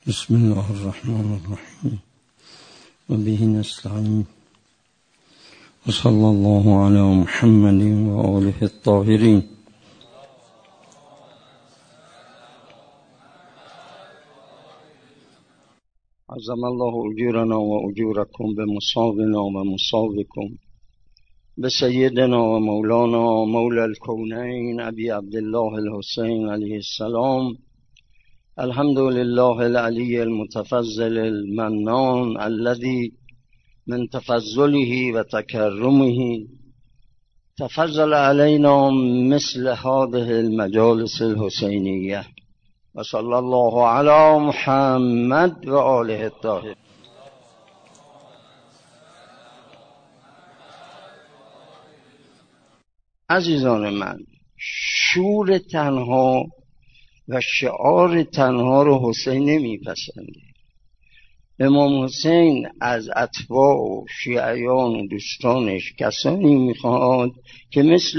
بسم الله الرحمن الرحیم و به نستعین و صلی الله علی محمد و آله الطاهرین. عظم الله اجورنا و اجورکم به مصابنا و مصابکم به سیدنا و مولانا مولا الکونین ابی عبدالله الحسین علیه السلام. الحمد لله العلی المتفضل المنان الذي من تفضله و تکرمه تفضل علينا مثل هذه المجالس الحسینیه و صلی الله علی محمد و آله الطاهرین. عزیزان من، شور تنها و شعار تنها رو حسین نمیپسنده. امام حسین از اتباع و شیعیان و دوستانش کسانی میخواد که مثل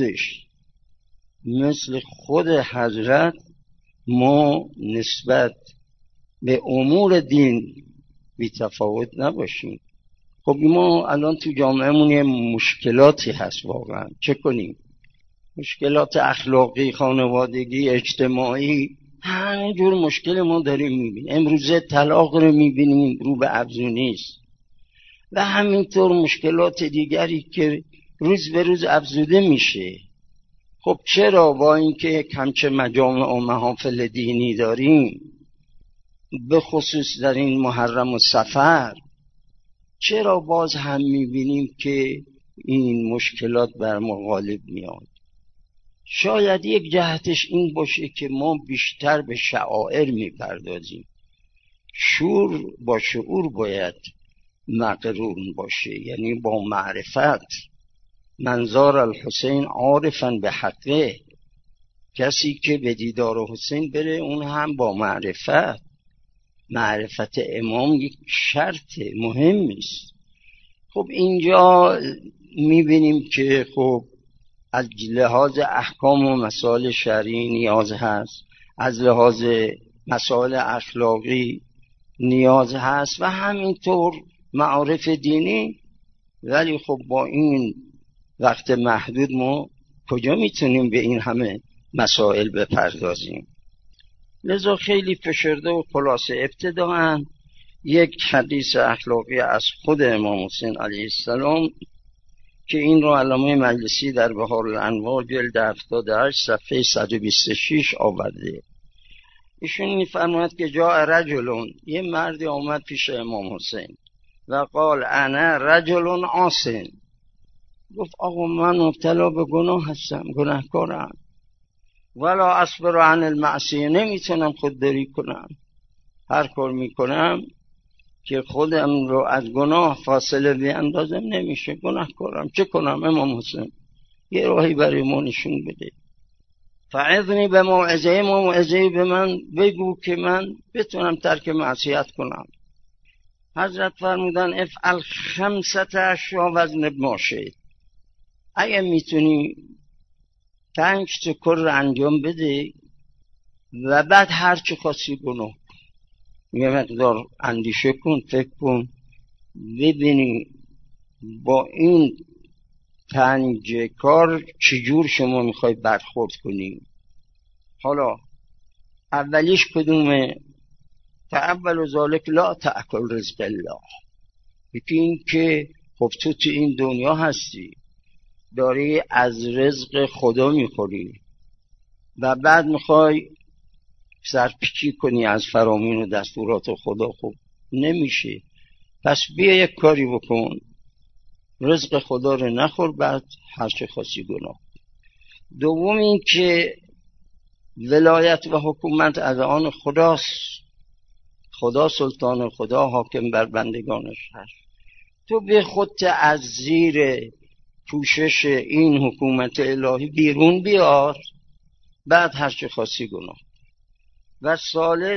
خود حضرت ما نسبت به امور دین بی تفاوت نباشیم. خب ما الان تو جامعهمون یه مشکلاتی هست واقعا. چه کنیم؟ مشکلات اخلاقی، خانوادگی، اجتماعی، همه جور مشکل ما داریم میبینیم. امروزه طلاق رو میبینیم رو به افزونی است و همینطور مشکلات دیگری که روز به روز افزوده میشه. خب چرا با اینکه همچه مجامع و محافل دینی داریم، به خصوص در این محرم و صفر، چرا باز هم میبینیم که این مشکلات بر ما غالب میاد؟ شاید یک جهتش این باشه که ما بیشتر به شعائر میپردازیم. شور با شعور باید مقرون باشه، یعنی با معرفت. منظار الحسین عارفا به حقه، کسی که به دیدار حسین بره اون هم با معرفت امام یک شرط مهمی است. خب اینجا میبینیم که خب از لحاظ احکام و مسائل شرعی نیاز هست، از لحاظ مسائل اخلاقی نیاز هست و همینطور معارف دینی. ولی خب با این وقت محدود ما کجا میتونیم به این همه مسائل بپردازیم؟ لذا خیلی فشرده و خلاصه ابتداءً یک حدیث اخلاقی از خود امام حسین علیه السلام که این رو علامه مجلسی در بهار الانوار جلد 78 صفحه 126 آورده. ایشون میفرماید که جاء رجلون، یه مردی آمد پیش امام حسین و قال انا رجل عاصٍ، گفت آقا من مبتلا به گناه هستم، گناهکارم، ولا اصبر عن المعصیه، نمیتونم خودداری کنم، هر کار میکنم که خودم رو از گناه فاصله بیاندازم نمیشه، گناهکارم، چه کنم؟ امام حسین یه راهی برای ما نشون بده. فعظنی به موعظه‌ای به من بگو که من بتونم ترک معصیت کنم. حضرت فرمودن افعل 5 اشیاء وزن ماشه، اگه میتونی 5 کار رو انجام بده و بعد هر چی خواستی گناه کن. یه مقدار اندیشه کن، فکر کن، ببینی با این 5 کار چجور شما میخوای برخورد کنی. حالا اولیش کدومه؟ فاول ذلک لا تأکل رزق الله. یکی این که خب تو این دنیا هستی، داری از رزق خدا میخوری و بعد میخوای سرپیچی کنی از فرامین و دستورات خدا. خب نمیشه. پس بیا یک کاری بکن، رزق خدا رو نخور، بعد هر چه خواستی گناه. دوم این که ولایت و حکومت از آن خداست، خدا سلطان، خدا حاکم بر بندگانش هست. تو به خودت از زیر پوشش این حکومت الهی بیرون بیار، بعد هر چه خواستی گناه. و ثالث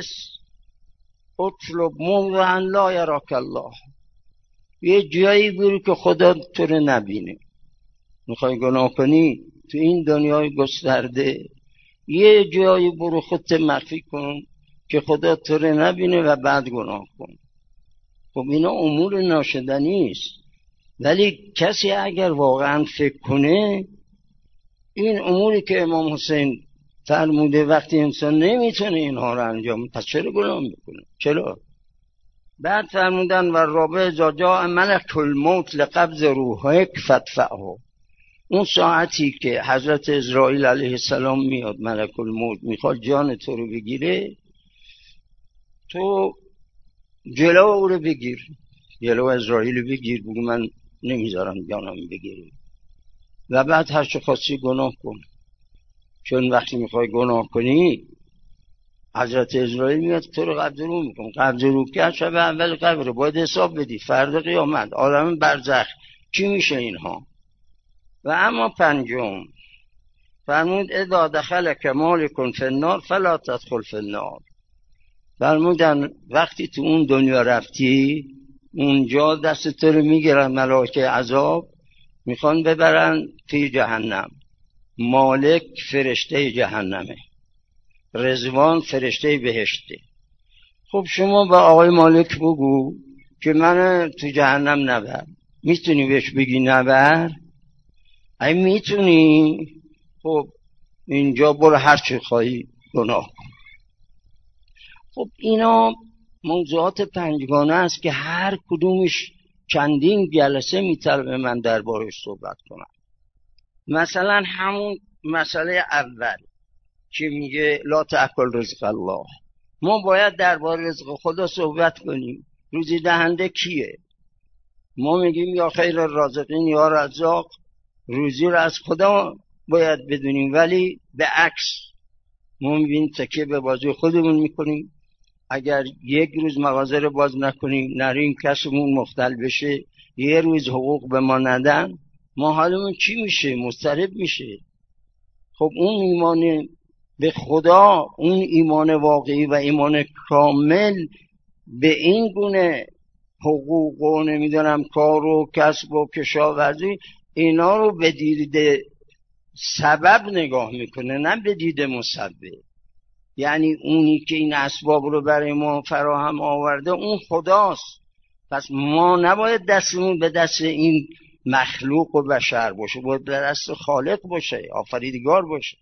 اطلب موضعا لا یراک الله، یه جایی برو که خدا تو رو نبینه. میخوای گناه کنی تو این دنیای گسترده، یه جایی برو خودت مخفی کن که خدا تو رو نبینه و بعد گناه کن. خب اینا امور ناشدنی است. ولی کسی اگر واقعا فکر کنه این اموری که امام حسین فرموده وقتی انسان نمیتونه اینها رو انجام پس چرا گناه میکنه؟ چرا؟ بعد فرمودن و رابع اذا جاء ملک الموت لقبض روحک فادفعه. اون ساعتی که حضرت اسرائیل علیه السلام میاد، ملک الموت میخواد جان تو رو بگیره، تو جلو او رو بگیر، جلو اسرائیل رو بگیر، بگو من نمیذارم جانم بگیره و بعد هر چه خواستی گناه کن. چون وقتی میخوای گناه کنی حضرت اسرائیل میاد تو رو قبض رو میکن. قبض رو کرد شب اول قبره، باید حساب بدی فردا قیامت، عالم برزخ چی میشه اینها. و اما پنجم فرمود اذا دخلک مالک فی النار فلا تدخل فی النار. فرمودن وقتی تو اون دنیا رفتی اونجا دست تو رو میگیرن ملائکه عذاب، میخوان ببرن توی جهنم. مالک فرشته جهنمه، رضوان فرشته بهشته. خب شما به آقای مالک بگو که من تو جهنم نبر. میتونی بهش بگی نبر؟ ای میتونی؟ خب اینجا برو هر چی خواهی گناه کن. خب اینا موضوعات پنجگانه است که هر کدومش چندین جلسه میطلبه من دربارش صحبت کنم. مثلا همون مسئله اول که میگه لا تأکل رزق الله، ما باید درباره رزق خدا صحبت کنیم. روزی دهنده کیه؟ ما میگیم یا خیر الرازقین یا رزاق، روزی رو از خدا باید بدونیم، ولی به عکس ما میبینیم تکیه به بازوی خودمون میکنیم. اگر یک روز مغازه رو باز نکنیم، نریم کسمون مختل بشه، یه روز حقوق به ما ندن، ما حالمون چی میشه؟ مضطرب میشه. خب اون ایمان به خدا، اون ایمان واقعی و ایمان کامل به این گونه حقوق و نمیدونم کار و کسب و کشاورزی، اینا رو به دید سبب نگاه میکنه نه به دید مسبب. یعنی اونی که این اسباب رو برای ما فراهم آورده اون خداست. پس ما نباید دستمون به دست این مخلوق و بشر باشه، باید به دست خالق باشه، آفریدگار باشه.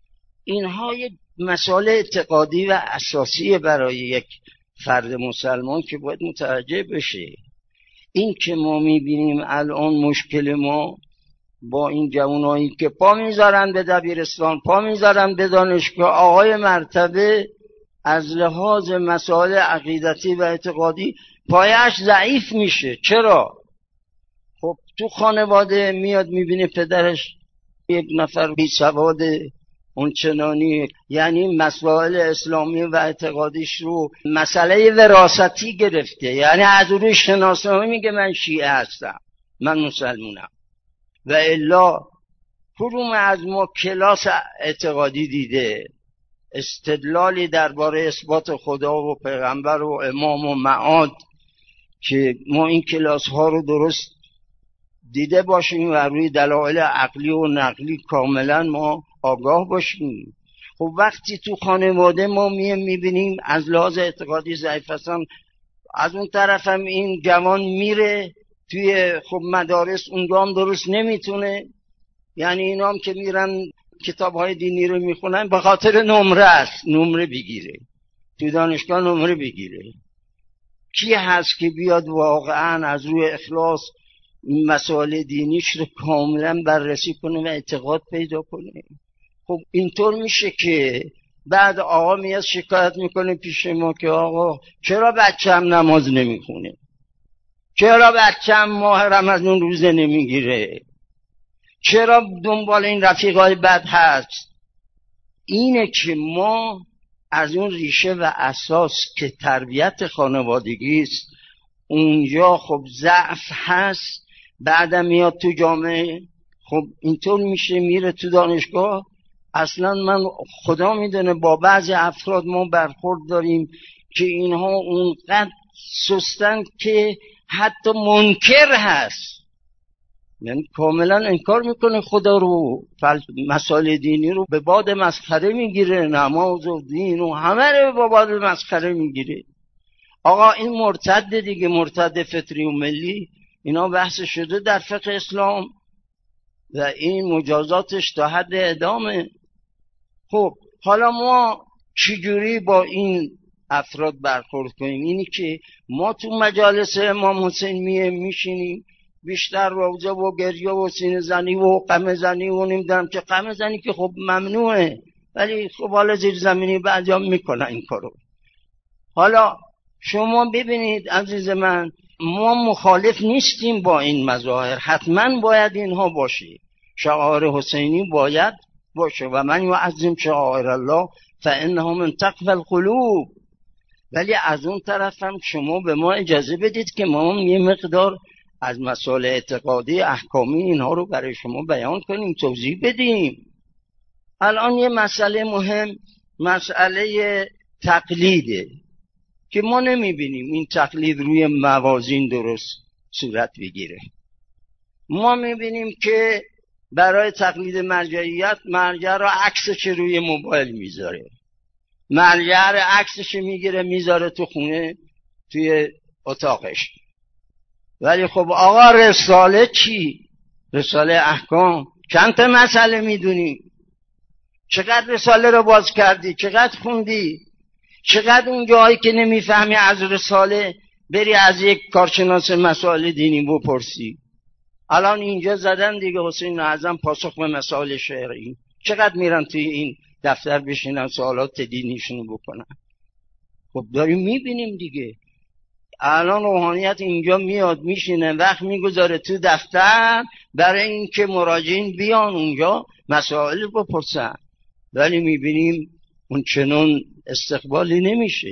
اینها یک مسئله اعتقادی و اساسی برای یک فرد مسلمان که باید متوجه بشه. این که ما میبینیم الان مشکل ما با این جوانایی که پا میذارن به دبیرستان، پا میذارن به دانشگاه، آقای مرتبه از لحاظ مسائل عقیدتی و اعتقادی پایش ضعیف میشه. چرا؟ خب تو خانواده میاد میبینه پدرش یک نفر بی سواد اون چنانی، یعنی مسائل اسلامی و اعتقادیش رو مسئله وراثتی گرفته، یعنی از روی شناسنامه میگه من شیعه هستم، من مسلمونم. و الا کدوم از ما کلاس اعتقادی دیده استدلالی درباره اثبات خدا و پیغمبر و امام و معاد که ما این کلاس ها رو درست دیده باشیم و روی دلایل عقلی و نقلی کاملا ما آگاه باشیم؟ خب وقتی تو خانواده ما میبینیم از لحاظ اعتقادی ضعیف هستن، از اون طرف هم این جوان میره توی خب مدارس اونجا هم درست نمیتونه، یعنی اینا هم که میرن کتاب‌های دینی رو میخونن به خاطر نمره است، نمره بگیره تو دانشگاه، نمره بگیره. کی هست که بیاد واقعا از روی اخلاص مسائل دینیش رو کاملا بررسی کنه و اعتقاد پیدا کنه؟ خب اینطور میشه که بعد آقا میاد شکایت میکنه پیش ما که آقا چرا بچه‌م نماز نمیخونه، چرا بچه‌م ماه رمضان روزه نمیگیره، چرا دنبال این رفیقای بد هست. اینه که ما از اون ریشه و اساس که تربیت خانوادگی است اونجا خب ضعف هست، بعدم میاد تو جامعه، خب اینطور میشه میره تو دانشگاه. اصلا من خدا میدونه با بعضی افراد ما برخورد داریم که اینها اونقدر سستن که حتی منکر هست. یعنی کاملا انکار میکنه خدا رو، مسائل دینی رو به باد مسخره میگیره، نماز و دین و همه رو به باد مسخره میگیره. آقا این مرتد دیگه، مرتد فطری و ملی، اینا بحث شده در فقه اسلام و این مجازاتش تا حد اعدامه. خب حالا ما چجوری با این افراد برخورد کنیم؟ اینی که ما تو مجالس امام حسین میشینیم بیشتر روزه و گریه و سینه زنی و قمه زنی و نمیدونم که قمه زنی که خب ممنوعه، ولی خب حالا زیر زمینی بعضیا میکنن این کارو. حالا شما ببینید عزیز من، ما مخالف نیستیم با این مظاهر، حتما باید اینها باشه، شعائر حسینی باید باشه و من یعظم شعائر الله فانه من تقوی القلوب. ولی از اون طرف هم شما به ما اجازه بدید که ما یه مقدار از مسائل اعتقادی احکامی اینها رو برای شما بیان کنیم، توضیح بدیم. الان یه مسئله مهم، مسئله تقلیده که ما نمیبینیم این تقلید روی موازین درست صورت بگیره. ما میبینیم که برای تقلید مرجعیت، مرجع را عکسش روی موبایل میذاره، مرجع را عکسش میگیره میذاره تو خونه توی اتاقش. ولی خب آقا رساله چی؟ رساله احکام چند تا مسئله میدونی؟ چقدر رساله رو باز کردی؟ چقدر خوندی؟ چقدر اون جایی که نمیفهمی از رساله بری از یک کارشناس مسائل دینی بپرسی؟ الان اینجا زدن دیگه حسین اعظم پاسخ به مسائل شرعی، چقدر میرن توی این دفتر بشینن سوالات دینیشونو بکنن؟ خب داریم میبینیم دیگه. الان روحانیت اینجا میاد میشینه وقت میگذاره تو دفتر برای اینکه مراجعین بیان اونجا مسائل بپرسن، ولی میبینیم اون چنون استقبالی نمیشه.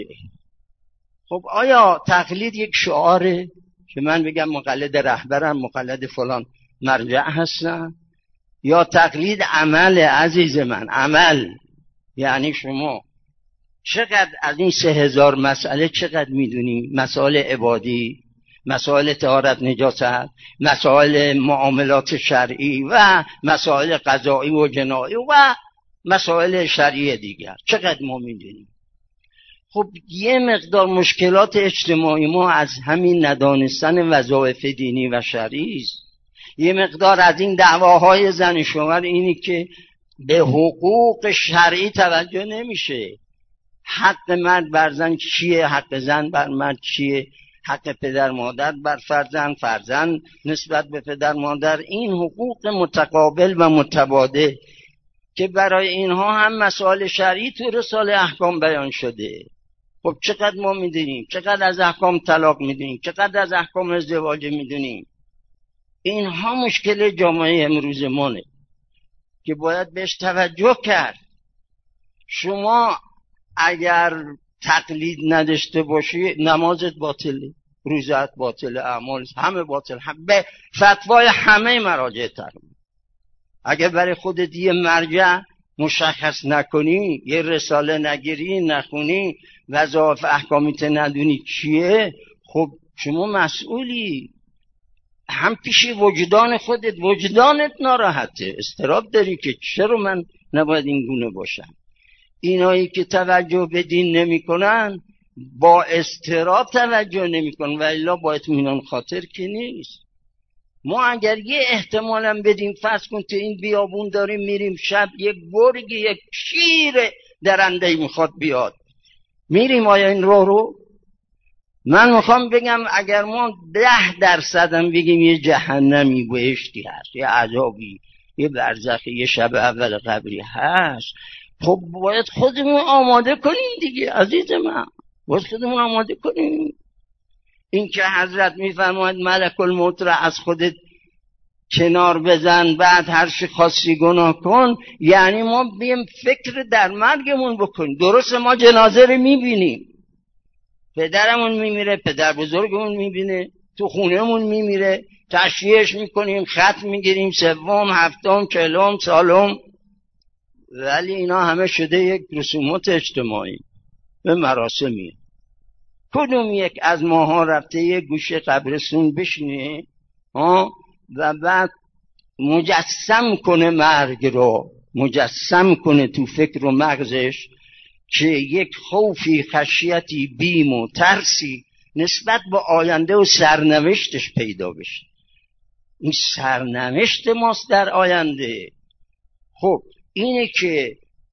خب آیا تقلید یک شعاره که من بگم مقلد رهبرم، مقلد فلان مرجع هستم، یا تقلید عمل؟ عزیز من عمل یعنی شما چقدر از این 3000 مسئله چقدر میدونی؟ مسائل عبادی، مسائل طهارت نجاست، مسائل معاملات شرعی و مسائل قضایی و جنایی و مسائل شرعی دیگر، چقدر ما میدونیم؟ خب یه مقدار مشکلات اجتماعی ما از همین ندانستن وظایف دینی و شرعی است. یه مقدار از این دعواهای زن شوهر اینی که به حقوق شرعی توجه نمیشه. حق مرد بر زن چیه؟ حق زن بر مرد چیه؟ حق پدر مادر بر فرزند، فرزند نسبت به پدر مادر، این حقوق متقابل و متبادل که برای اینها هم مسائل شرعی تو رساله احکام بیان شده. خب چقدر ما میدونیم؟ چقدر از احکام طلاق میدونیم؟ چقدر از احکام ازدواج میدونیم؟ اینها مشکل جامعه امروز مانه که باید بهش توجه کرد. شما اگر تقلید نداشته باشی نمازت باطله، روزت باطله، اعمال همه باطل، به فتوای همه مراجع تقلید. اگر برای خودت یه مرجع مشخص نکنی، یه رساله نگیری، نخونی، وظایف احکامیت ندونی چیه، خب شما مسئولی. هم پیش وجدان خودت، وجدانت ناراحته، استراب داری که چرا من نباید این گونه باشم. اینایی که توجه به دین نمی کنن با استراب توجه نمی کنن و الا با اطمینان خاطر که نیست. ما اگر یه احتمالم بدیم، فرض کن تو این بیابون داریم میریم شب، یک گرگ، یک شیر درنده میخواد بیاد، میریم آیا این رو؟ من میخوام بگم اگر ما 10% هم بگیم یه جهنمی بهشتی هست، یه عذابی، یه برزخی، یه شب اول قبری هست، خب باید خودمون آماده کنیم دیگه عزیز من، باید خودمون آماده کنیم. این که حضرت میفرماید ملک الموت را از خودت کنار بزن بعد هر چی خاصی گناه کن، یعنی ما بیم فکر در مرگمون بکنیم. درست ما جنازه رو میبینیم، پدرمون میمیره، پدر بزرگمون میبینه، تو خونهمون میمیره، تشییعش میکنیم، خط میگیریم، 3م، 7م، 40م، سالم، ولی اینا همه شده یک رسومات اجتماعی به مراسمی. کدوم یک از ماها رفته یک گوشه قبرستون بشینه و بعد مجسم کنه مرگ رو، مجسم کنه تو فکر و مغزش که یک خوفی، خشیتی، بیم و ترسی نسبت به آینده و سرنوشتش پیدا بشه. این سرنوشت ماست در آینده. خب اینه که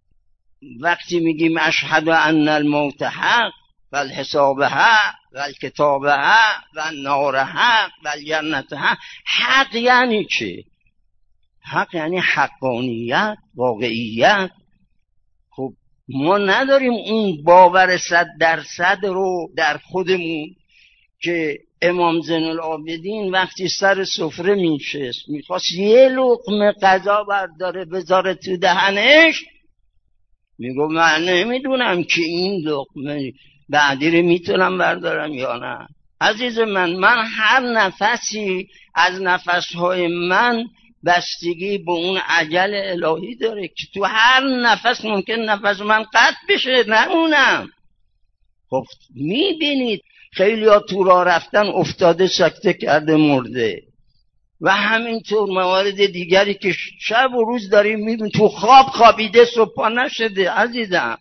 وقتی میگیم اشهد ان الموت حق و الحساب حق و الکتاب حق و النار حق و الجنت حق، حق یعنی چه؟ حق یعنی حقانیت، واقعیت. خب ما نداریم اون باور 100% رو در خودمون که امام زین العابدین وقتی سر سفره میشست میخواست یه لقمه غذا برداره بذاره تو دهنش، میگو من نمیدونم که این لقمه بعدی رو میتونم بردارم یا نه. عزیز من هر نفسی از نفسهای من بستگی به اون اجل الهی داره که تو هر نفس ممکن نفس من قطع بشه نمونم. خب میبینید خیلی ها تو راه رفتن افتاده سکته کرده مرده، و همینطور موارد دیگری که شب و روز داریم میبینیم تو خواب خوابیده صبح نشده. عزیزم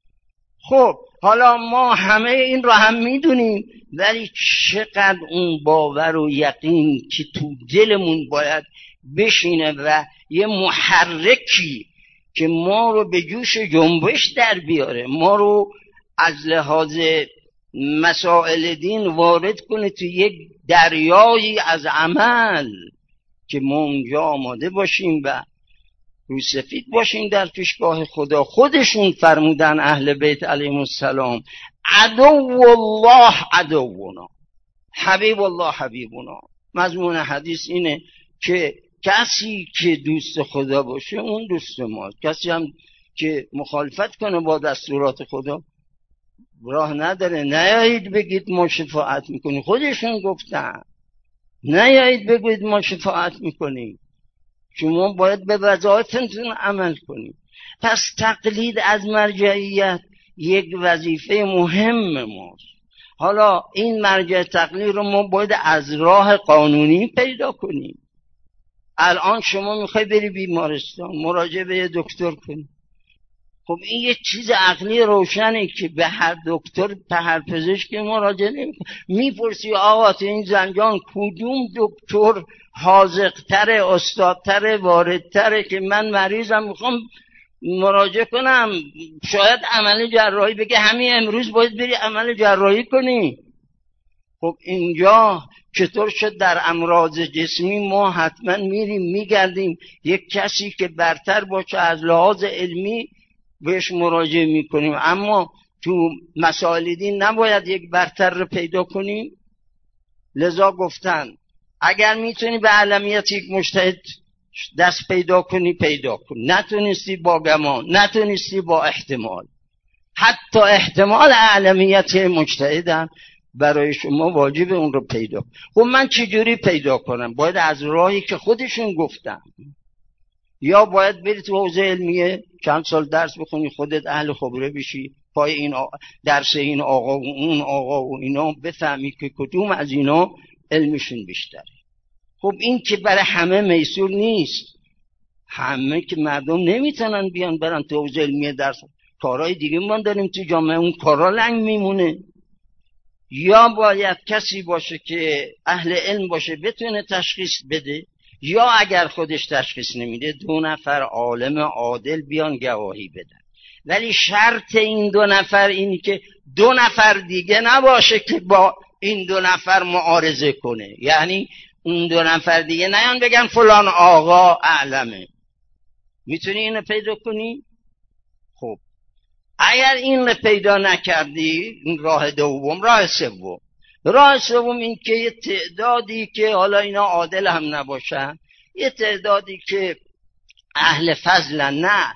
خب حالا ما همه این رو هم میدونیم، ولی چقدر اون باور و یقین که تو دلمون باید بشینه و یه محرکی که ما رو به جوش جنبش در بیاره، ما رو از لحاظ مسائل دین وارد کنه تو یک دریایی از عمل که ما اونجا آماده باشیم و روسفید باشیم در پیشگاه خدا. خودشون فرمودن اهل بیت علیهم السلام عدو الله عدونا، حبیب الله حبیبنا. مضمون حدیث اینه که کسی که دوست خدا باشه اون دوست ماست، کسی هم که مخالفت کنه با دستورات خدا راه نداره. نیایید بگید ما شفاعت میکنیم، خودشون گفتن نیایید بگید ما شفاعت میکنیم، شما باید به وظایفتون عمل کنید. پس تقلید از مرجعیت یک وظیفه مهم ماست. حالا این مرجع تقلید رو ما باید از راه قانونی پیدا کنیم. الان شما میخوای بری بیمارستان مراجعه به یه دکتر کنی، خب این یه چیز عقلی روشنه که به هر دکتر به هر پزشک مراجعه نمی‌کنی. میپرسی آقا تو این زنجان کدوم دکتر حاذق‌تر، استادتر، واردتره که من مریضم میخوام مراجعه کنم، شاید عمل جراحی بگه همین امروز باید بری عمل جراحی کنی. خب اینجا چطور شد در امراض جسمی ما حتما میریم میگردیم یک کسی که برتر باشه از لحاظ علمی بهش مراجعه میکنیم، اما تو مسائل دین نباید یک برتر رو پیدا کنیم؟ لذا گفتن اگر میتونی به علمیت یک مجتهد دست پیدا کنی پیدا کن، نتونستی با گمان، نتونستی با احتمال. حتی احتمال علمیت مجتهدم برای شما واجب اون رو پیدا کن. خب من چجوری پیدا کنم؟ باید از راهی که خودشون گفتن، یا باید بری تو حوزه علمیه چند سال درس بخونی خودت اهل خبره بشی، پای این درس این آقا و اون آقا و اینا بفهمی که کدوم از اینا علمشون بیشتره. خب این که برای همه میسور نیست، همه که مردم نمیتونن بیان برن تو حوزه علمیه درس، کارهای دیگه ما داریم تو جامعه اون کارا لنگ میمونه. یا باید کسی باشه که اهل علم باشه بتونه تشخیص بده، یا اگر خودش تشخیص نمیده 2 نفر عالم عادل بیان گواهی بدن. ولی شرط این 2 نفر اینی که 2 نفر دیگه نباشه که با این 2 نفر معارضه کنه، یعنی اون 2 نفر دیگه نیان بگن فلان آقا اعلمه. میتونی اینو پیدا کنی؟ خب اگر این رو پیدا نکردی، این راه دوم. راه سوم این که یه تعدادی که حالا اینا عادل هم نباشن، یه تعدادی که اهل فضلن،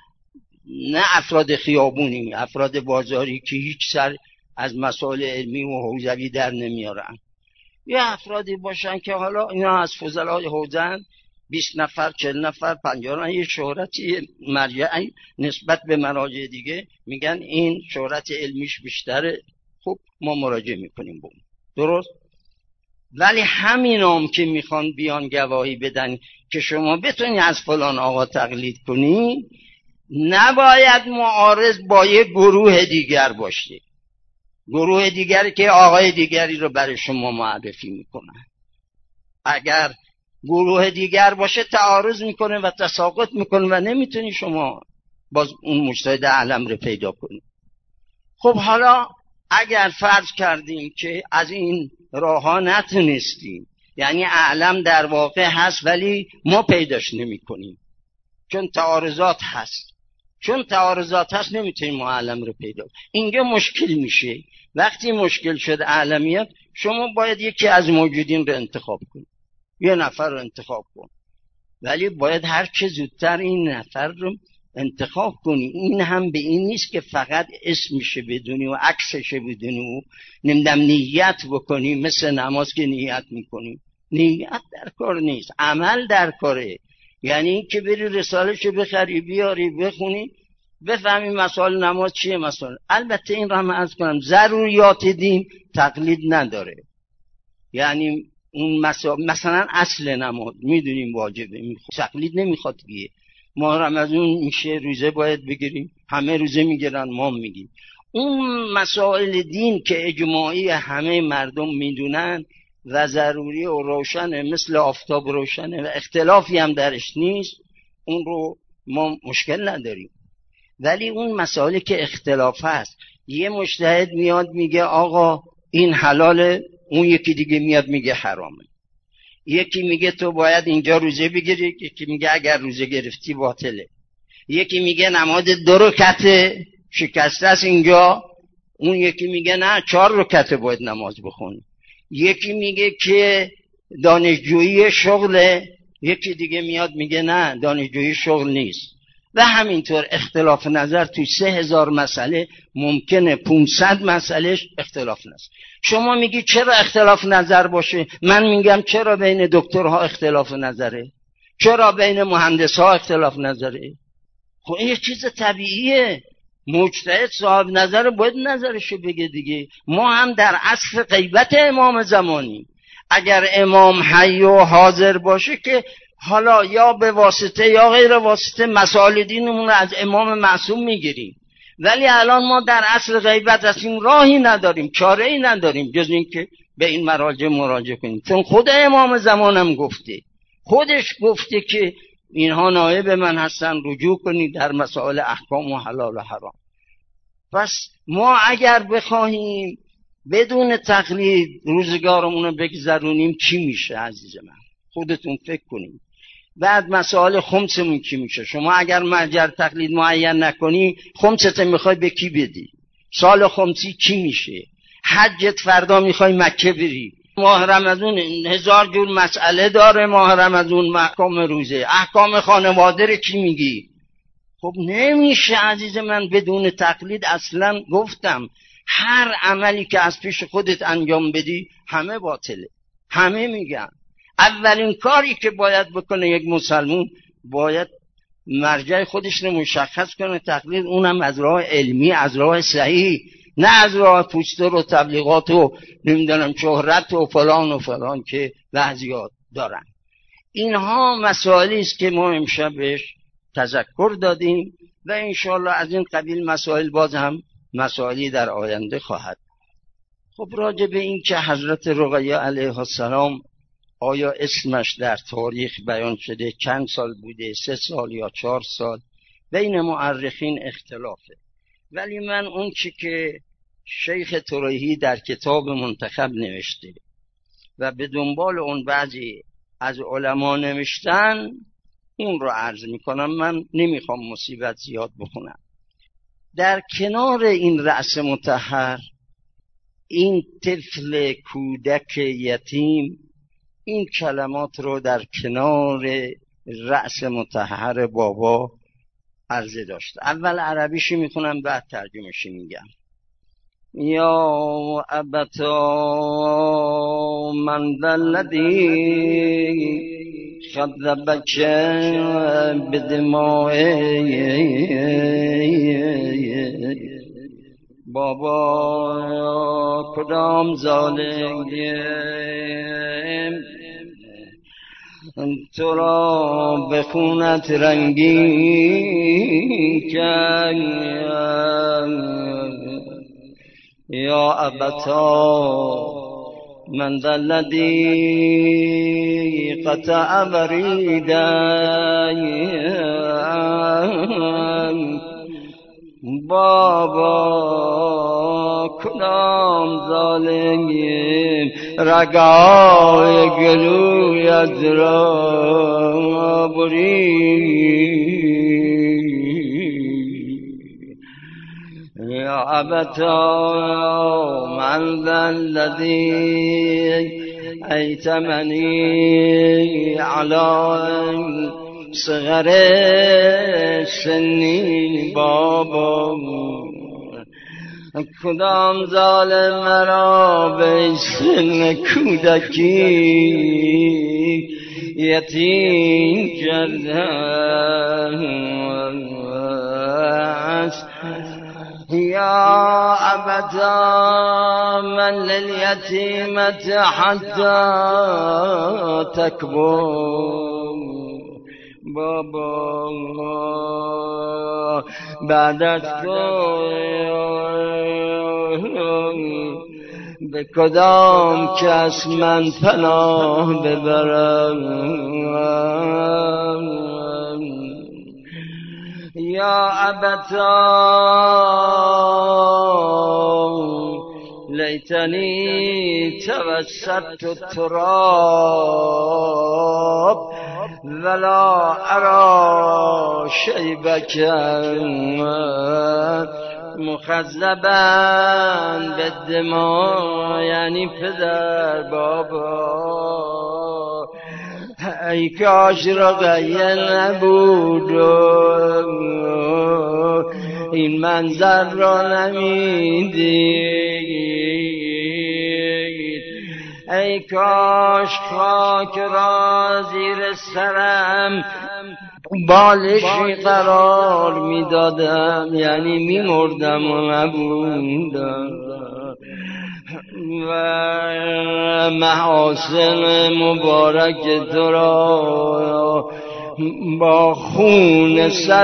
نه افراد خیابونی، افراد بازاری که هیچ سر از مسائل علمی و حوزوی در نمیارن، یه افرادی باشن که حالا اینا از فضلای حوزن 20 نفر 40 نفر 50 نفر، یه شهرتی مرجعی نسبت به مراجع دیگه میگن این شهرت علمیش بیشتره، خب ما مراجعه میکنیم به اون. درست؟ ولی همینام که میخوان بیان گواهی بدن که شما بتونی از فلان آقا تقلید کنی، نباید معارض با یک گروه دیگر باشه، گروه دیگری که آقای دیگری رو برای شما معرفی میکنن. اگر گروه دیگر باشه تعارض میکنه و تساقط میکنه و نمیتونی شما باز اون مجتهد اعلم رو پیدا کنی. خب حالا اگر فرض کردیم که از این راه ها نتونستیم، یعنی اعلم در واقع هست ولی ما پیداش نمی کنیم چون تعارضات هست، نمیتونیم ما اعلم رو پیدا کنیم. اینجا مشکل میشه. وقتی مشکل شد اعلمیت، شما باید یکی از موجودین رو انتخاب کنید، یه نفر رو انتخاب کن، ولی باید هر چه زودتر این نفر رو انتخاب کنی. این هم به این نیست که فقط اسمشه بدونی و عکسشه بدونی و نمیدم نیت بکنی، مثل نماز که نیت میکنی. نیت در کار نیست، عمل در کاره. یعنی این که بری رساله‌شو بخری بیاری بخونی بفهمی مسائل نماز چیه. مسائل البته این رو هم عرض کنم، ضروریات دین تقلید نداره. یعنی اون مثلا اصل نماز میدونیم واجبه، تقلید نمیخواد دیگه. ماه رمضان میشه روزه باید بگیریم، همه روزه میگیرن ما میگیم. اون مسائل دین که اجماعی همه مردم میدونن و ضروری و روشنه، مثل آفتاب روشنه و اختلافی هم درش نیست، اون رو ما مشکل نداریم. ولی اون مسائلی که اختلاف هست، یه مجتهد میاد میگه آقا این حلاله، اون یکی دیگه میاد میگه حرامه. یکی میگه تو باید اینجا روزه بگیری، یکی میگه اگر روزه گرفتی باطله. یکی میگه نماز 2 رکعت شکسته است اینجا، اون یکی میگه نه 4 رکعت باید نماز بخونی. یکی میگه که دانشجویی شغله، یکی دیگه میاد میگه نه دانشجویی شغل نیست. و همینطور اختلاف نظر توی 3000 مسئله ممکنه 500 مسئلهش اختلاف نظر. شما میگی چرا اختلاف نظر باشه؟ من میگم چرا بین دکترها اختلاف نظره، چرا بین مهندسها اختلاف نظره. خب این چیز طبیعیه، مجتهد صاحب نظر باید نظرشو بگه دیگه. ما هم در عصر غیبت امام زمانی، اگر امام حی و حاضر باشه که حالا یا به واسطه یا غیر واسطه مسائل دینمون رو از امام معصوم میگیریم. ولی الان ما در عصر غیبت هستیم، راهی نداریم، چاره‌ای نداریم جز این که به این مراجع مراجعه کنیم. چون خود امام زمانم گفته، خودش گفته که اینها نایب من هستن، رجوع کنید در مسائل احکام و حلال و حرام. پس ما اگر بخواهیم بدون تقلید روزگارمون رو بگذرونیم چی میشه عزیز من؟ خودتون فکر کنید. بعد مسائل خمسمون چی میشه؟ شما اگر مرجع تقلید معین نکنی، خمست میخوای به کی بدی؟ سال خمسی چی میشه؟ حجت فردا میخوای مکه بری. ماه رمضان 1000 جور مسئله داره. ماه رمضان احکام روزه، احکام خانواده رو چی میگی؟ خب نمیشه عزیز من بدون تقلید. اصلا گفتم هر عملی که از پیش خودت انجام بدی همه باطله. همه میگن اولین کاری که باید بکنه یک مسلمون، باید مرجع خودش رو مشخص کنه تقلید، اونم از راه علمی، از راه صحیح، نه از راه پوستر و تبلیغات و نمیدونم شهرت و فلان و فلان که بعضیات دارن. اینها مسائلی است که ما امشب بهش تذکر دادیم و انشاءالله از این قبیل مسائل باز هم مسائلی در آینده خواهد. خب راجع به این که حضرت رقیه علیه السلام آیا اسمش در تاریخ بیان شده، چند سال بوده، 3 سال یا 4 سال، بین مورخین اختلافه. ولی من اون چی که شیخ طریحی در کتاب منتخب نوشته و به دنبال اون بعضی از علما نوشتن، اون رو عرض میکنم. من نمیخوام مصیبت زیاد بخونم. در کنار این رأس مطهر، این طفل کودک یتیم، این کلمات رو در کنار رأس مطهر بابا عرضه داشت. اول عربیشی میخونم بعد ترجمهشی میگم. یا ابتا من الذی خذبک بدماء بابا کدام ظالم تو را به خونت رنگین کرد یا ابتا من ذا الذی قطع بریدی بابا کدام ظالمیم رگای گلویت را برید یا ابتا من ذا الذی ایتمنی علی صغر سنی بابا کدام ظالم مرا به سن کودکی یتیم کرده یا ابدا من للیتیمت حتی تکبر بابا بعد از تو به کدام کس من پناه ببرم یا ابتا لیتنی توسطت التراب ولا ارى شیبک مخضبا بالدماء یعنی پدر بابا ای کاش رقیه نبود این منظر را نمیدید ای کاش خاک را زیر سرم بالشی قرار میدادم یعنی میمردم و نبودم و محاسن مبارک تو را با خون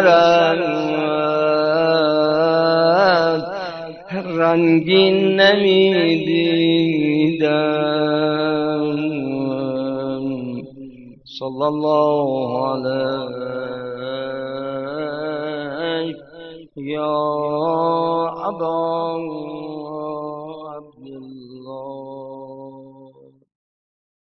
سرت رنگین نمیدیدم صلی الله علیه یا ابا